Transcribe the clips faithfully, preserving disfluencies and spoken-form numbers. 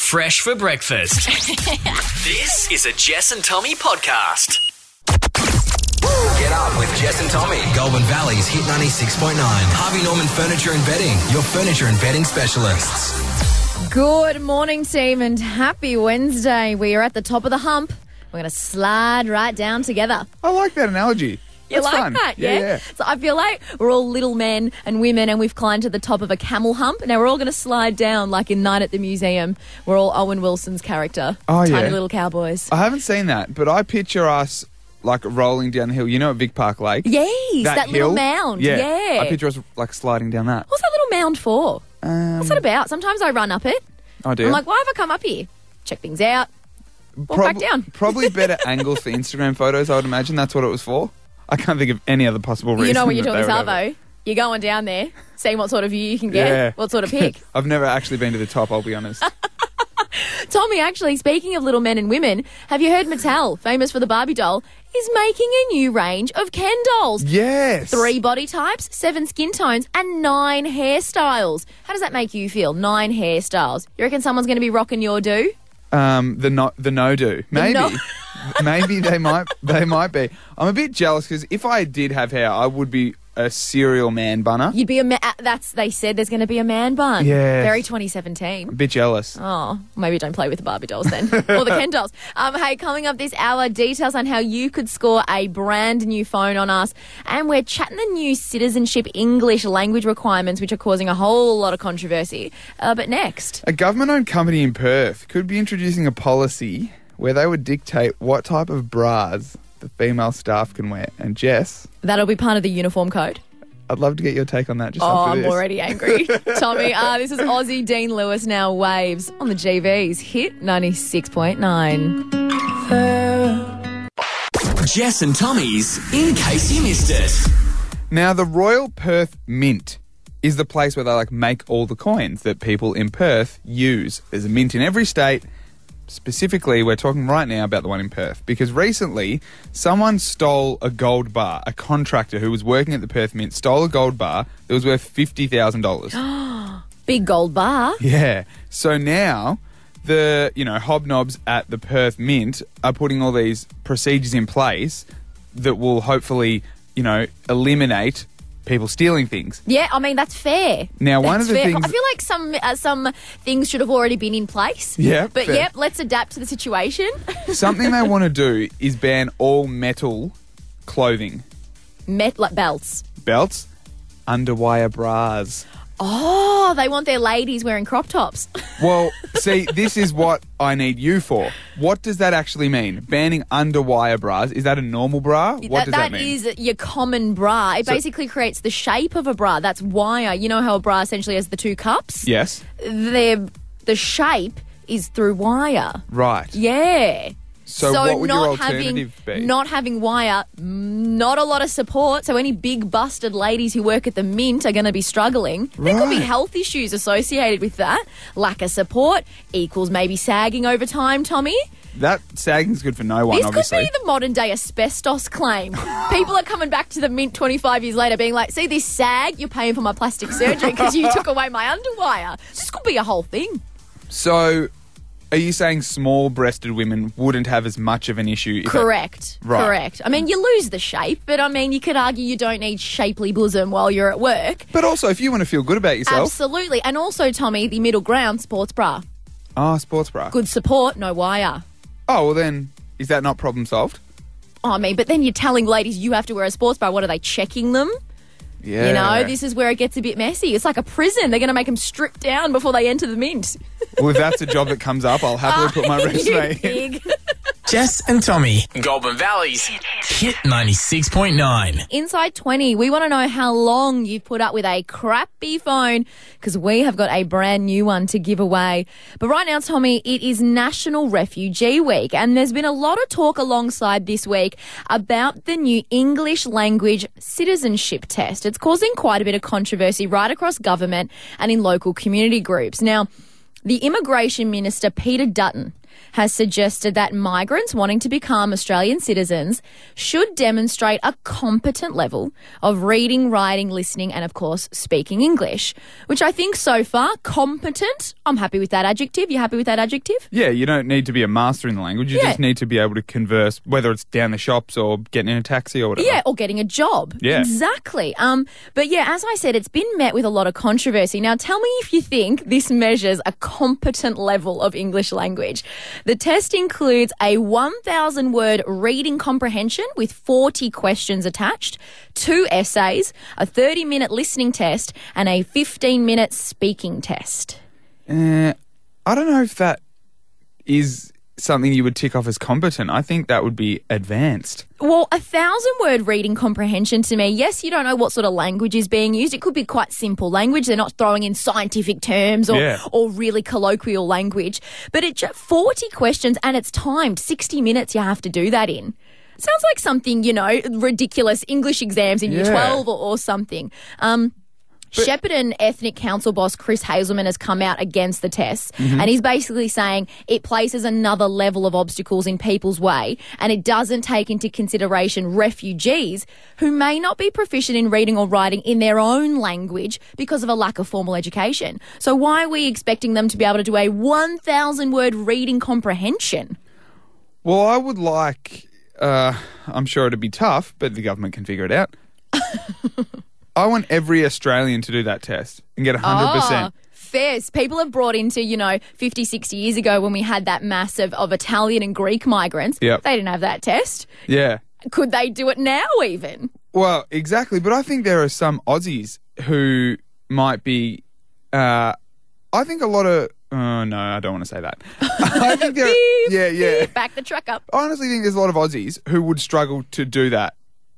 fresh for breakfast. This is a Jess and Tommy podcast. Get up with Jess and Tommy. Goulburn Valley's Hit ninety-six point nine. Harvey Norman Furniture and Bedding, your furniture and bedding specialists. Good morning, team, and happy Wednesday. We are at the top of the hump. We're going to slide right down together. I like that analogy. You That's like fun. that, yeah? Yeah, yeah. So I feel like we're all little men and women and we've climbed to the top of a camel hump. Now we're all going to slide down like in Night at the Museum. We're all Owen Wilson's character. Oh, Tiny yeah. little cowboys. I haven't seen that, but I picture us like rolling down the hill. You know at Vic Park Lake? Yes, that, little hill? mound. Yeah. Yeah. I picture us like sliding down that. What's that little mound for? Um, What's that about? Sometimes I run up it. Oh, dear. I'm like, why have I come up here? Check things out. Walk Prob- back down. Probably better angles for Instagram photos, I would imagine. That's what it was for. I can't think of any other possible reason. You know when you're that doing they would have it. Salvo, you're going down there, seeing what sort of view you can get, Yeah. what sort of pic. I've never actually been to the top, I'll be honest. Tommy, actually, speaking of little men and women, have you heard Mattel, famous for the Barbie doll, is making a new range of Ken dolls? Yes. Three body types, seven skin tones, and nine hairstyles. How does that make you feel? Nine hairstyles. You reckon someone's going to be rocking your do? Um, the no, the no do. Maybe. no- Maybe they might they might be. I'm a bit jealous because if I did have hair, I would be a serial man bunner. You'd be a ma- that's they said there's going to be a man bun. Yes. Very twenty seventeen. A bit jealous. Oh, maybe don't play with the Barbie dolls then. Or the Ken dolls. Um, hey, coming up this hour, details on how you could score a brand new phone on us. And we're chatting the new citizenship English language requirements, which are causing a whole lot of controversy. Uh, but next. A government-owned company in Perth could be introducing a policy where they would dictate what type of bras the female staff can wear. And Jess, That'll be part of the uniform code. I'd love to get your take on that just Oh, after I'm this. already angry. Tommy, uh, this is Aussie Dean Lewis now Waves on the G V's Hit ninety-six point nine. Jess and Tommy's In Case You Missed It. Now, the Royal Perth Mint is the place where they like make all the coins that people in Perth use. There's a mint in every state. Specifically, we're talking right now about the one in Perth because recently someone stole a gold bar. A contractor who was working at the Perth Mint stole a gold bar that was worth fifty thousand dollars. Big gold bar. Yeah. So now the, you know, hobnobs at the Perth Mint are putting all these procedures in place that will hopefully, you know, eliminate people stealing things. Yeah, I mean, that's fair. Now, one That's of the fair. things... I feel like some uh, some things should have already been in place. Yeah, But fair. yep, let's adapt to the situation. Something they want to do is ban all metal clothing. Met like belts. Belts, underwire bras. Oh, they want their ladies wearing crop tops. Well, see, this is what I need you for. What does that actually mean? Banning underwire bras. Is that a normal bra? What that does that mean? is your common bra. It So- basically creates the shape of a bra. That's wire. You know how a bra essentially has the two cups? Yes. They're, the shape is through wire. Right. Yeah. So what would not your alternative having, be? Not having wire, not a lot of support. So any big busted ladies who work at the Mint are going to be struggling. There could be Right. health issues associated with that. Lack of support equals maybe sagging over time, Tommy. That sagging's good for no one, This obviously. could be the modern day asbestos claim. People are coming back to the Mint twenty-five years later being like, see this sag, you're paying for my plastic surgery because you took away my underwire. This could be a whole thing. So, are you saying small-breasted women wouldn't have as much of an issue? if that- Correct. Right. Correct. I mean, you lose the shape, but I mean, you could argue you don't need shapely bosom while you're at work. But also, if you want to feel good about yourself... Absolutely. And also, Tommy, the middle ground, sports bra. Oh, sports bra. Good support, no wire. Oh, well then, is that not problem solved? Oh, I mean, but then you're telling ladies you have to wear a sports bra. What are they, checking them? Yeah. You know, this is where it gets a bit messy. It's like a prison. They're going to make them strip down before they enter the Mint. Well, if that's a job that comes up, I'll happily put my You resume in. pig. Jess and Tommy. Goulburn Valley's Hit ninety-six point nine. Inside twenty, we want to know how long you've put up with a crappy phone because we have got a brand new one to give away. But right now, Tommy, it is National Refugee Week and there's been a lot of talk alongside this week about the new English language citizenship test. It's causing quite a bit of controversy right across government and in local community groups. Now, the Immigration Minister, Peter Dutton, has suggested that migrants wanting to become Australian citizens should demonstrate a competent level of reading, writing, listening, and of course, speaking English, which I think so far, competent, I'm happy with that adjective. You happy with that adjective? Yeah, you don't need to be a master in the language. You Yeah. just need to be able to converse, whether it's down the shops or getting in a taxi or whatever. Yeah, or getting a job. Yeah. Exactly. Um, but yeah, as I said, it's been met with a lot of controversy. Now, tell me if you think this measures a competent level of English language. The test includes a one thousand word reading comprehension with forty questions attached, two essays, a thirty minute listening test, and a fifteen minute speaking test. Uh, I don't know if that is something you would tick off as competent. I think that would be advanced. Well, a thousand word reading comprehension to me, yes, you don't know what sort of language is being used. It could be quite simple language. They're not throwing in scientific terms or, Yeah. or really colloquial language. But it's forty questions and it's timed. sixty minutes you have to do that in. Sounds like something, you know, ridiculous English exams in year Yeah. twelve or, or something. Um, Shepparton Ethnic Council boss Chris Hazelman has come out against the tests, Mm-hmm. and he's basically saying it places another level of obstacles in people's way, and it doesn't take into consideration refugees who may not be proficient in reading or writing in their own language because of a lack of formal education. So why are we expecting them to be able to do a one thousand word reading comprehension? Well, I would like, uh, I'm sure it'd be tough, but the government can figure it out. I want every Australian to do that test and get one hundred percent. Oh, fair. People have brought into, you know, fifty, sixty years ago when we had that mass of, of Italian and Greek migrants. Yep. They didn't have that test. Yeah. Could they do it now even? Well, exactly. But I think there are some Aussies who might be, uh, I think a lot of, oh no, I don't want to say that. I think there, Beep, yeah, yeah. beep, back the truck up. I honestly think there's a lot of Aussies who would struggle to do that.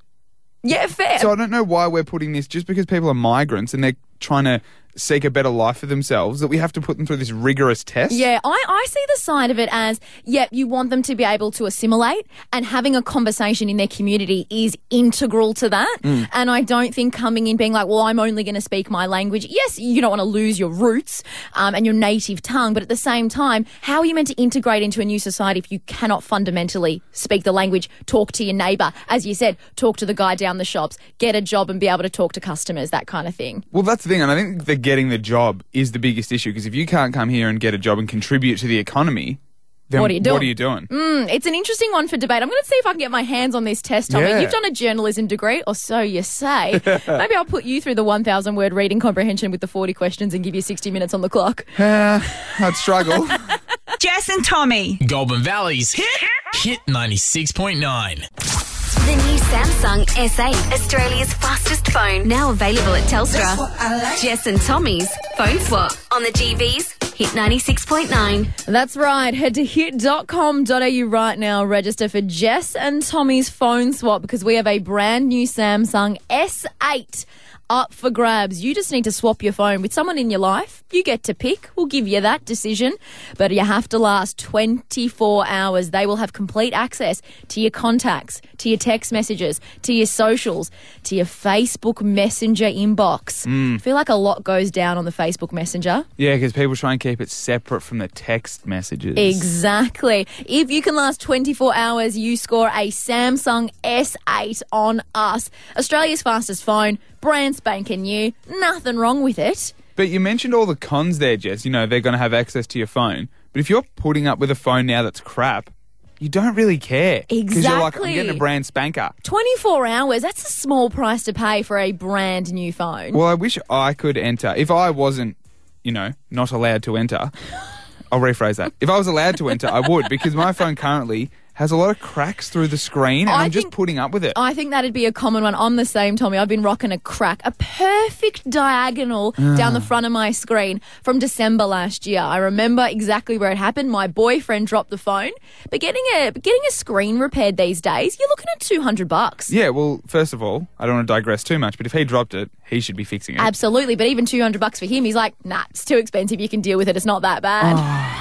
Yeah, fair. So I don't know why we're putting this, just because people are migrants and they're trying to seek a better life for themselves, that we have to put them through this rigorous test. Yeah, I, I see the side of it as, yep, you want them to be able to assimilate, and having a conversation in their community is integral to that. Mm. And I don't think coming in being like, well, I'm only going to speak my language. Yes, you don't want to lose your roots um, and your native tongue, but at the same time, how are you meant to integrate into a new society if you cannot fundamentally speak the language, talk to your neighbour, as you said, talk to the guy down the shops, get a job and be able to talk to customers, that kind of thing. Well, that's the thing, and I think the getting the job is the biggest issue, because if you can't come here and get a job and contribute to the economy, then What are you doing? What are you doing? Mm, it's an interesting one for debate. I'm going to see if I can get my hands on this test, Tommy. Yeah. You've done a journalism degree, or so you say. Maybe I'll put you through the one thousand word reading comprehension with the forty questions and give you sixty minutes on the clock. Uh, I'd struggle. Jess and Tommy. Goulburn Valley's Hit, Hit ninety-six point nine. The new Samsung S eight, Australia's fastest phone, now available at Telstra. Jess and Tommy's phone swap on the G Vs, Hit ninety-six point nine. That's right. Head to hit dot com dot a u right now. Register for Jess and Tommy's phone swap, because we have a brand new Samsung S eight up for grabs. You just need to swap your phone with someone in your life. You get to pick. We'll give you that decision. But you have to last twenty-four hours. They will have complete access to your contacts, to your text messages, to your socials, to your Facebook Messenger inbox. I feel like a lot goes down on the Facebook Messenger. Yeah, because people try and keep it separate from the text messages. Exactly. If you can last twenty-four hours, you score a Samsung S eight on us. Australia's fastest phone, brand spanking new, nothing wrong with it. But you mentioned all the cons there, Jess. You know, they're going to have access to your phone. But if you're putting up with a phone now that's crap, you don't really care. Because you're like, I'm Exactly. getting a brand spanker. twenty-four hours, that's a small price to pay for a brand new phone. Well, I wish I could enter. If I wasn't, you know, not allowed to enter, I'll rephrase that. If I was allowed to enter, I would, because my phone currently has a lot of cracks through the screen, and I I'm just think- putting up with it. I think that'd be a common one. I'm the same, Tommy. I've been rocking a crack, a perfect diagonal down the front of my screen from December last year. I remember exactly where it happened. My boyfriend dropped the phone, but getting a getting a screen repaired these days, you're looking at two hundred bucks. Yeah, well, first of all, I don't want to digress too much, but if he dropped it, he should be fixing it. Absolutely, but even two hundred bucks for him, he's like, nah, it's too expensive. You can deal with it. It's not that bad.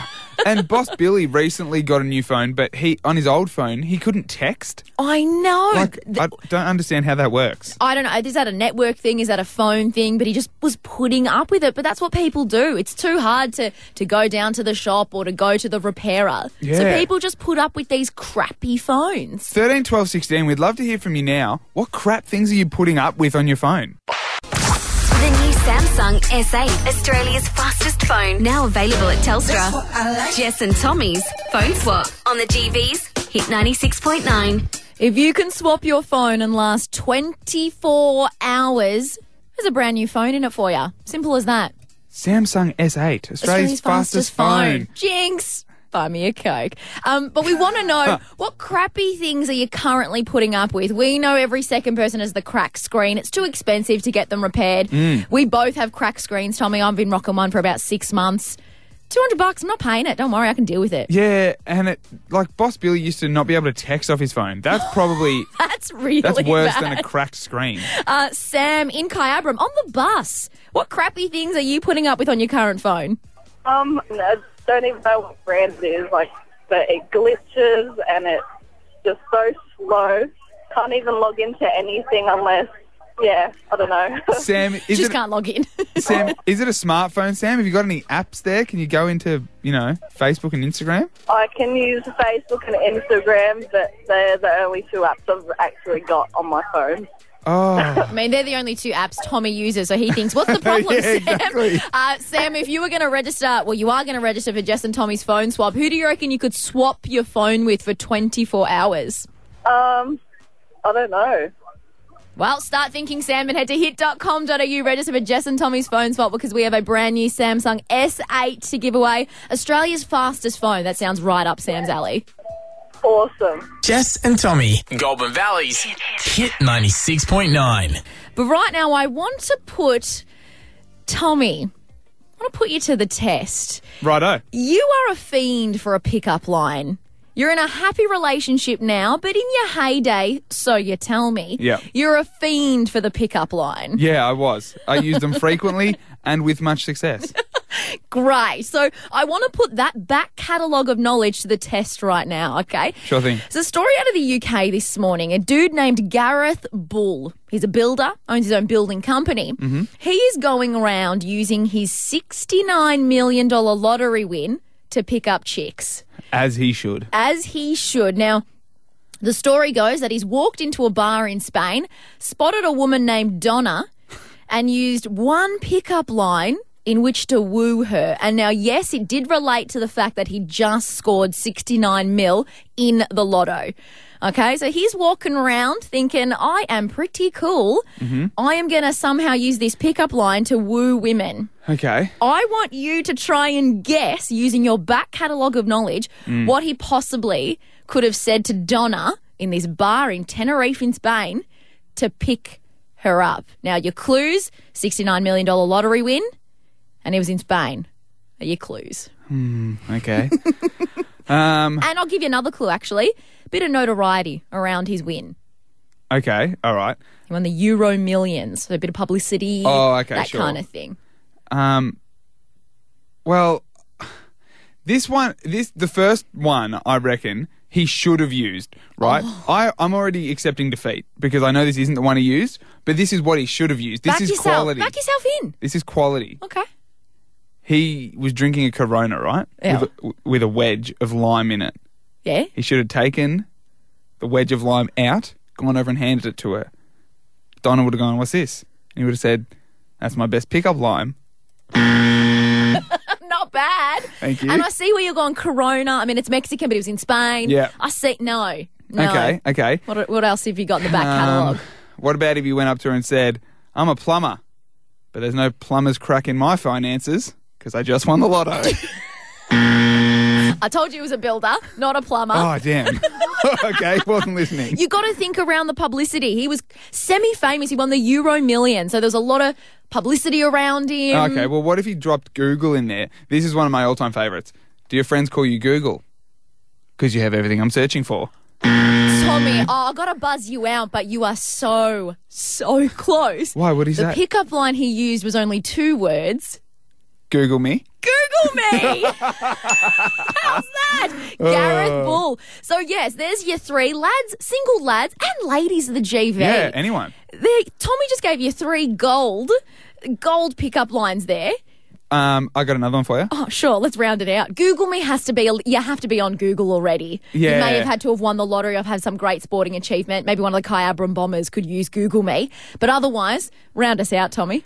And Boss Billy recently got a new phone, but he on his old phone, he couldn't text. I know. Like, Th- I don't understand how that works. I don't know. Is that a network thing? Is that a phone thing? But he just was putting up with it. But that's what people do. It's too hard to, to go down to the shop or to go to the repairer. So Yeah. people just put up with these crappy phones. thirteen, twelve, sixteen, we'd love to hear from you now. What crap things are you putting up with on your phone? The new Samsung S eight, Australia's fastest phone, now available at Telstra. Jess and Tommy's Phone Swap on the G Vs, Hit ninety-six point nine. If you can swap your phone and last twenty-four hours, there's a brand new phone in it for you. Simple as that. Samsung S eight, Australia's, fastest, phone. Jinx. Buy me a Coke. Um, but we want to know, what crappy things are you currently putting up with? We know every second person has the cracked screen. It's too expensive to get them repaired. Mm. We both have cracked screens, Tommy. I've been rocking one for about six months. two hundred bucks, I'm not paying it. Don't worry, I can deal with it. Yeah, and it like Boss Billy used to not be able to text off his phone. That's probably That's really that's worse bad. than a cracked screen. Uh, Sam in Kyabram, on the bus, what crappy things are you putting up with on your current phone? Um, I don't even know what brand it is, like, but it glitches and it's just so slow. Can't even log into anything unless, yeah, I don't know. Sam, is Just it can't log in. Sam, is it a smartphone, Sam? Have you got any apps there? Can you go into, you know, Facebook and Instagram? I can use Facebook and Instagram, but they're the only two apps I've actually got on my phone. Oh, I mean, they're the only two apps Tommy uses, so he thinks, what's the problem, Yeah, Sam? exactly. Uh, Sam, if you were going to register, well, you are going to register for Jess and Tommy's phone swap, who do you reckon you could swap your phone with for twenty-four hours? Um, I don't know. Well, start thinking, Sam, and head to hit dot com dot a u, register for Jess and Tommy's phone swap because we have a brand new Samsung S eight to give away. Australia's fastest phone. That sounds right up Sam's alley. Awesome. Jess and Tommy, Goulburn Valley's Hit ninety-six point nine. But right now, I want to put Tommy, I want to put you to the test. righto. You are a fiend for a pickup line. You're in a happy relationship now, but in your heyday, so you tell me, Yeah. you're a fiend for the pickup line. Yeah, I was. I used them frequently and with much success. Great. So I want to put that back catalogue of knowledge to the test right now, okay? Sure thing. It's a story out of the U K this morning. A dude named Gareth Bull. He's a builder, owns his own building company. Mm-hmm. He is going around using his sixty-nine million dollars lottery win to pick up chicks. As he should. As he should. Now, the story goes that he's walked into a bar in Spain, spotted a woman named Donna, and used one pickup line in which to woo her. And now, yes, it did relate to the fact that he just scored sixty-nine mil in the lotto. Okay, so he's walking around thinking, I am pretty cool. Mm-hmm. I am going to somehow use this pickup line to woo women. Okay. I want you to try and guess, using your back catalogue of knowledge, what he possibly could have said to Donna in this bar in Tenerife in Spain to pick her up. Now, your clues, sixty-nine million dollars lottery win, and he was in Spain. Are your clues? Okay. um. And I'll give you another clue, actually. Bit of notoriety around his win. Okay. All right. He won the Euro Millions, so a bit of publicity, Oh, okay, that sure. kind of thing. Um. Well, this one, this the first one, I reckon he should have used. Right. Oh. I I'm already accepting defeat because I know this isn't the one he used, but this is what he should have used. This Back is yourself. quality. Back yourself in. This is quality. Okay. He was drinking a Corona, right? Yeah. With a, with a wedge of lime in it. Yeah. He should have taken the wedge of lime out, gone over and handed it to her. Donna would have gone, what's this? And he would have said, that's my best pickup lime. Not bad. Thank you. And I see where you're going, Corona. I mean, it's Mexican, but it was in Spain. Yeah. I see. No. No. Okay, okay. What, what else have you got in the back Um, catalogue? what about if he went up to her and said, I'm a plumber, but there's no plumber's crack in my finances because I just won the lotto. I told you he was a builder, not a plumber. Oh, damn. Okay, wasn't listening. You got to think around the publicity. He was semi-famous. He won the Euro Million, so there was a lot of publicity around him. Okay, well, what if he dropped Google in there? This is one of my all-time favourites. Do your friends call you Google? Because you have everything I'm searching for. Tommy, oh, I got to buzz you out, but you are so, so close. Why? What is The that? pickup line he used was only two words. Google me. Google me. Gareth Bull. So, yes, there's your three lads, single lads, and ladies of the G V. Yeah, anyone. There, Tommy just gave you three gold, gold pickup lines there. Um, I got another one for you. Oh, sure. Let's round it out. Google me has to be, you have to be on Google already. Yeah. You may have had to have won the lottery or have had some great sporting achievement. Maybe one of the Kai Abram Bombers could use Google me. But otherwise, round us out, Tommy.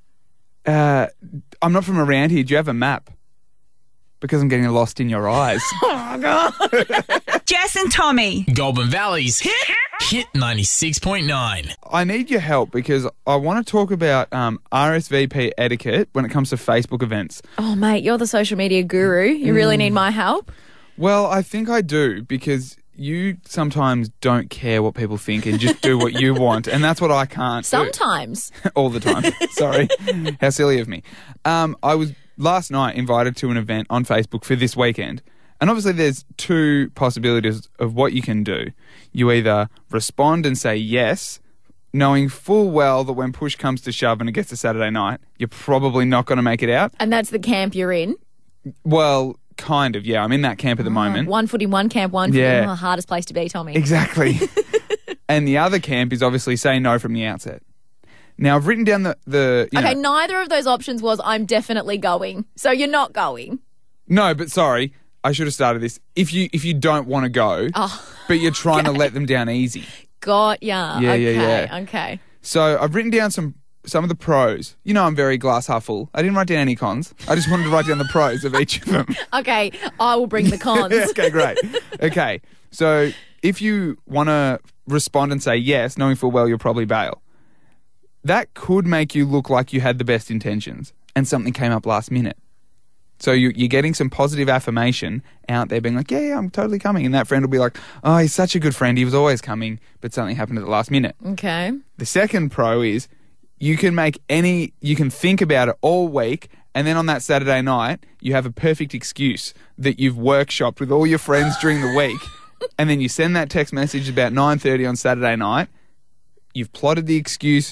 Uh, I'm not from around here. Do you have a map? Because I'm getting lost in your eyes. Oh, God. Jess and Tommy. Goulburn Valley's Hit, Hit ninety-six point nine. I need your help because I want to talk about um, R S V P etiquette when it comes to Facebook events. Oh, mate, you're the social media guru. You really need my help? Well, I think I do because you sometimes don't care what people think and just do what you want, and that's what I can't do. Sometimes. All the time. Sorry. How silly of me. Um, I was last night invited to an event on Facebook for this weekend. And obviously there's two possibilities of what you can do. You either respond and say yes, knowing full well that when push comes to shove and it gets to Saturday night, you're probably not going to make it out. And that's the camp you're in? Well, kind of, yeah. I'm in that camp at the moment. One footy, one camp, one footy. Yeah. Oh, hardest place to be, Tommy. Exactly. And the other camp is obviously say no from the outset. Now, I've written down the... the you Okay, know, neither of those options was I'm definitely going. So you're not going. No, but sorry, I should have started this. If you if you don't want to go, Oh, but you're trying to let them down easy. got ya. Yeah, okay, yeah, yeah. okay. So I've written down some some of the pros. You know I'm very glass half full. I didn't write down any cons. I just wanted to write down the pros of each of them. Okay, I will bring the cons. Okay, great. Okay, so if you want to respond and say yes, knowing full well you'll probably bail, that could make you look like you had the best intentions and something came up last minute. So you, you're getting some positive affirmation out there being like, yeah, yeah, I'm totally coming. And that friend will be like, oh, he's such a good friend. He was always coming, but something happened at the last minute. Okay. The second pro is you can make any, you can think about it all week. And then on that Saturday night, you have a perfect excuse that you've workshopped with all your friends during the week. And then you send that text message about nine thirty on Saturday night. You've plotted the excuse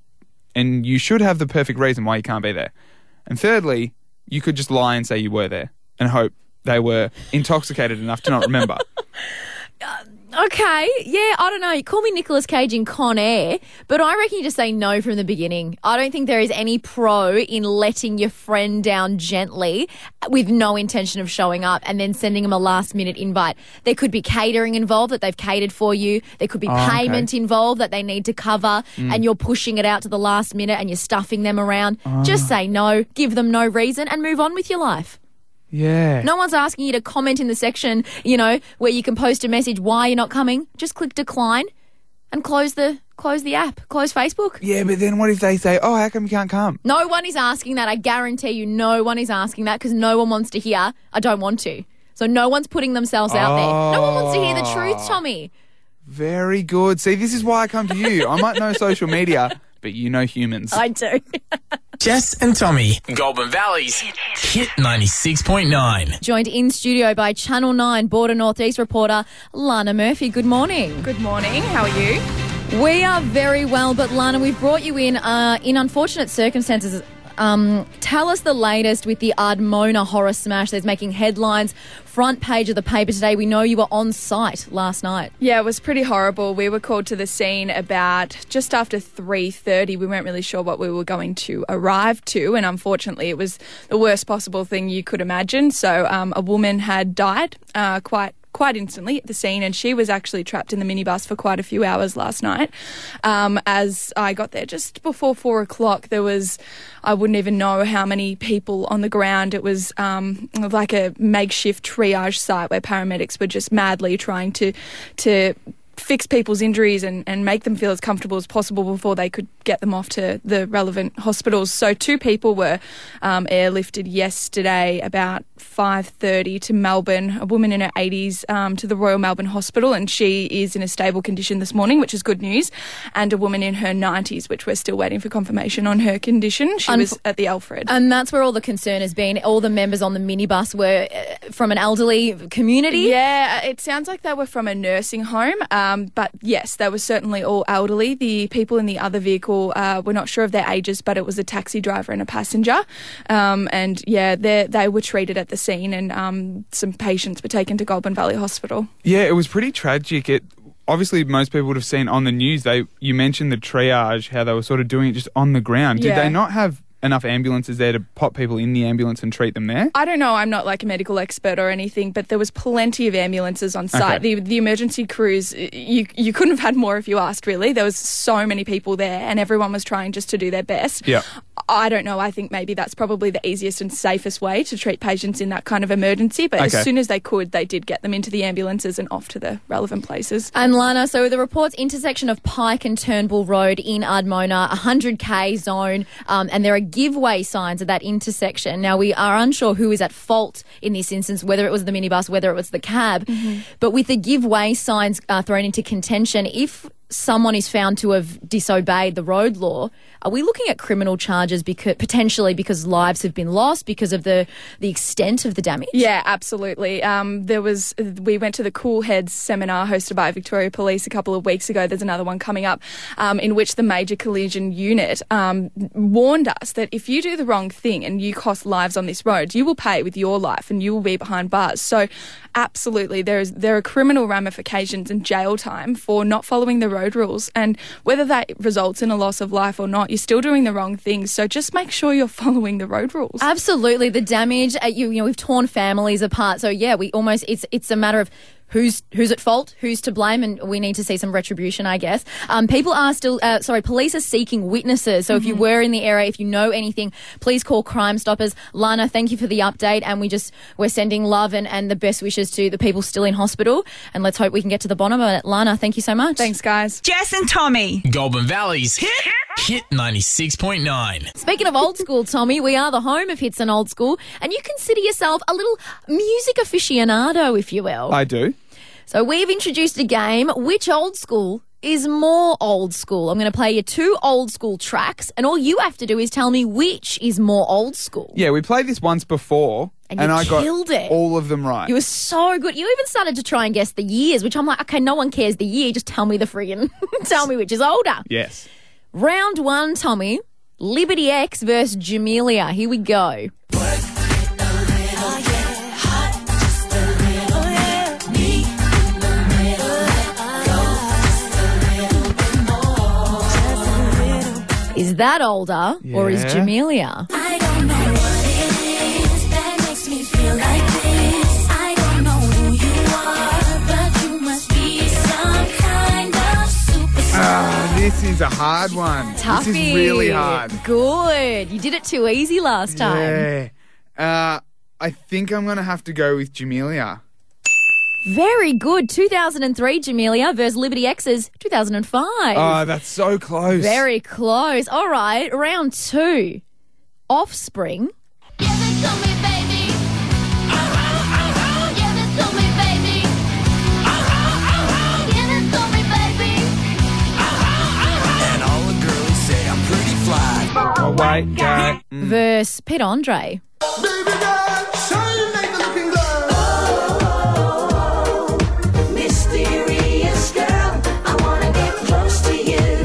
and you should have the perfect reason why you can't be there. And thirdly, you could just lie and say you were there and hope they were intoxicated enough to not remember. Okay, yeah, I don't know. You call me Nicolas Cage in Con Air, but I reckon you just say no from the beginning. I don't think there is any pro in letting your friend down gently with no intention of showing up and then sending them a last-minute invite. There could be catering involved that they've catered for you. There could be Oh, payment okay. involved that they need to cover and you're pushing it out to the last minute and you're stuffing them around. Just say no, give them no reason and move on with your life. Yeah. No one's asking you to comment in the section, you know, where you can post a message why you're not coming. Just click decline and close the close the app. Close Facebook. Yeah, but then what if they say, oh, how come you can't come? No one is asking that. I guarantee you no one is asking that because no one wants to hear, I don't want to. So no one's putting themselves out there. No one wants to hear the truth, Tommy. Very good. See, this is why I come to you. I might know social media, but you know humans. I do. Jess and Tommy. Goulburn Valley's Hit ninety-six point nine. Joined in studio by Channel nine Border Northeast reporter Lana Murphy. Good morning. Good morning. How are you? We are very well, but Lana, we've brought you in uh, in unfortunate circumstances. Um, tell us the latest with the Ardmona horror smash that's making headlines. Front page of the paper today. We know you were on site last night. Yeah, it was pretty horrible. We were called to the scene about just after three thirty. We weren't really sure what we were going to arrive to, and unfortunately it was the worst possible thing you could imagine. So um, a woman had died uh, quite quite instantly at the scene, and she was actually trapped in the minibus for quite a few hours last night. Um, as I got there just before four o'clock, there was, I wouldn't even know how many people on the ground. It was um, like a makeshift triage site where paramedics were just madly trying to to fix people's injuries and, and make them feel as comfortable as possible before they could get them off to the relevant hospitals. So two people were um, airlifted yesterday about five thirty to Melbourne, a woman in her eighties um, to the Royal Melbourne Hospital, and she is in a stable condition this morning, which is good news, and a woman in her nineties, which we're still waiting for confirmation on her condition. She Unf- was at the Alfred. And that's where all the concern has been. All the members on the minibus were uh, from an elderly community. Yeah, it sounds like they were from a nursing home. Um, but yes, they were certainly all elderly. The people in the other vehicle, uh, we're not sure of their ages, but it was a taxi driver and a passenger. Um, and yeah, they they were treated at the scene, and um, some patients were taken to Goulburn Valley Hospital. Yeah, it was pretty tragic. It obviously most people would have seen on the news. They you mentioned the triage, how they were sort of doing it just on the ground. Did Yeah. they not have enough ambulances there to pop people in the ambulance and treat them there? I don't know. I'm not like a medical expert or anything, but there was plenty of ambulances on site. Okay. The the emergency crews, you you couldn't have had more if you asked, really. There was so many people there, and everyone was trying just to do their best. Yeah. I don't know. I think maybe that's probably the easiest and safest way to treat patients in that kind of emergency. But Okay. as soon as they could, they did get them into the ambulances and off to the relevant places. And Lana, so the reports intersection of Pike and Turnbull Road in Ardmona, one hundred K zone, um, and there are giveaway signs at that intersection. Now, we are unsure who is at fault in this instance, whether it was the minibus, whether it was the cab. Mm-hmm. But with the giveaway signs uh, thrown into contention, if someone is found to have disobeyed the road law, are we looking at criminal charges because potentially because lives have been lost because of the the extent of the damage? Yeah, absolutely. Um, there was we went to the Cool Heads seminar hosted by Victoria Police a couple of weeks ago. There's another one coming up um, in which the Major Collision Unit um, warned us that if you do the wrong thing and you cost lives on this road, you will pay with your life and you will be behind bars. So absolutely, there is there are criminal ramifications and jail time for not following the road rules, and whether that results in a loss of life or not, you're still doing the wrong things. So just make sure you're following the road rules. Absolutely, the damage. Uh, you, you know, we've torn families apart. So yeah, we almost it's it's a matter of who's who's at fault, who's to blame, and we need to see some retribution, I guess. Um, people are still, uh, sorry, police are seeking witnesses. So mm-hmm. if you were in the area, if you know anything, please call Crime Stoppers. Lana, thank you for the update, and we just we're sending love and, and the best wishes to the people still in hospital, and let's hope we can get to the bottom of it. Lana, thank you so much. Thanks, guys. Jess and Tommy. Goulburn Valley's Hit Hit ninety-six point nine. Speaking of old school, Tommy, we are the home of hits and old school, and you consider yourself a little music aficionado, if you will. I do. So we've introduced a game, which old school is more old school? I'm going to play you two old school tracks, and all you have to do is tell me which is more old school. Yeah, we played this once before, And and, you I got killed it. all of them right. You were so good. You even started to try and guess the years, which I'm like, okay, no one cares the year. Just tell me the friggin', tell me which is older. Yes. Round one, Tommy. Liberty X versus Jamelia. Here we go. Is that older or is Yeah. Jamelia? I don't know what it is that makes me feel like this. I don't know who you are, but you must be some kind of superstar. Ah, this is a hard one. Tuffy. This is really hard. Good. You did it too easy last time. Yeah. Uh, I think I'm going to have to go with Jamelia. Very good. two thousand three, Jamelia versus Liberty X's two thousand five. Oh, that's so close. Very close. All right, round two. Offspring. Give it to me, baby. Give it to me, baby. Give it to me, baby. And all the girls say I'm pretty fly. Oh, white guy. Mm. Versus Pete Andre. Mysterious girl, I wanna get close to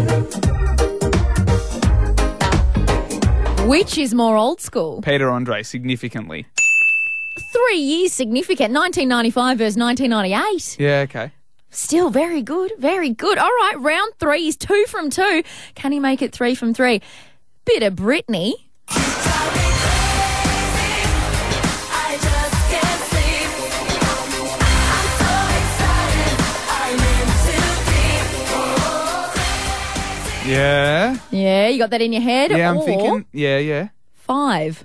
you. Which is more old school? Peter Andre, significantly. Three years significant. nineteen ninety-five versus nineteen ninety-eight. Yeah, okay. Still very good. Very good. All right, round three is two from two. Can he make it three from three? Bit of Britney. I just can't sleep. I'm so excited. I'm in too deep. Yeah. Yeah, you got that in your head? Yeah, I'm Or thinking. Yeah, yeah. Five.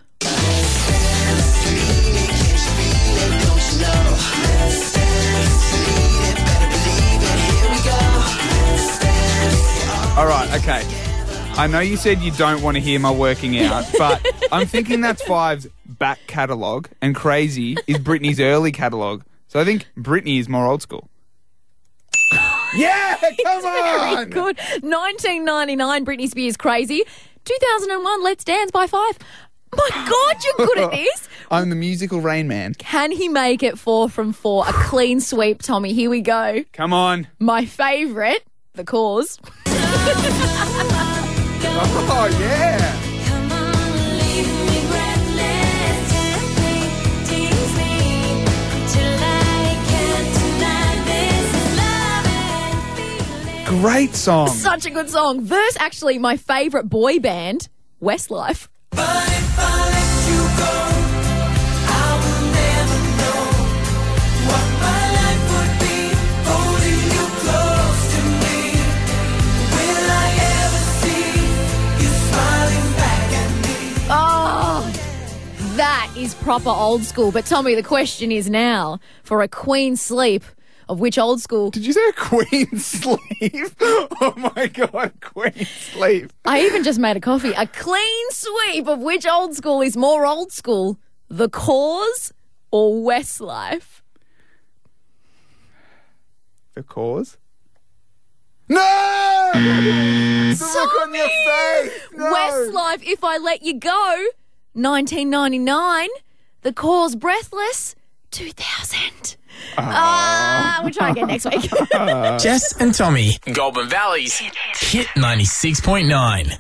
All right, okay. I know you said you don't want to hear my working out, but I'm thinking that's Five's back catalogue and Crazy is Britney's early catalogue. So I think Britney is more old school. Yeah, come on! Very good. nineteen ninety-nine, Britney Spears, Crazy. two thousand one, Let's Dance by Five. My God, you're good at this. I'm the musical Rain Man. Can he make it four from four? A clean sweep, Tommy. Here we go. Come on. My favourite, The Cause. Oh, yeah. Come on, leave me breathless. Tempt me, tease me, till I can't deny this love and feeling. Great song. Such a good song. Verse, actually, my favourite boy band, Westlife. But if I let you go, I will never know what my life would be, holding you close to me. Will I ever see you smiling back at me? Oh, that is proper old school. But Tommy, the question is now, for a Queen sleep, of which old school? Did you say a Queen sleep? Oh my God, Queen sleep. I even just made a coffee. A clean sweep of which old school is more old school? The Cause or Westlife? The Cause? No! The look on your face! No! Westlife, If I Let You Go, nineteen ninety-nine. The Cause, Breathless, two thousand. Ah, we'll try again next week. Jess and Tommy, Goulburn Valley's Hit ninety-six point nine.